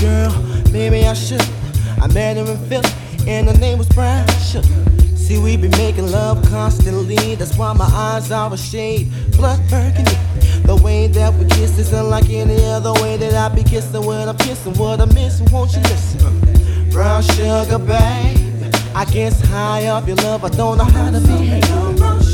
girl, maybe I should. I met her in Philly, and her name was Brown Sugar. See, we be making love constantly. That's why my eyes are a shade blood burgundy. The way that we kiss isn't like any other way that I be kissing when I'm kissing. What I'm missing, won't you listen? Brown sugar, babe. I guess high off your love, I don't know how to behave.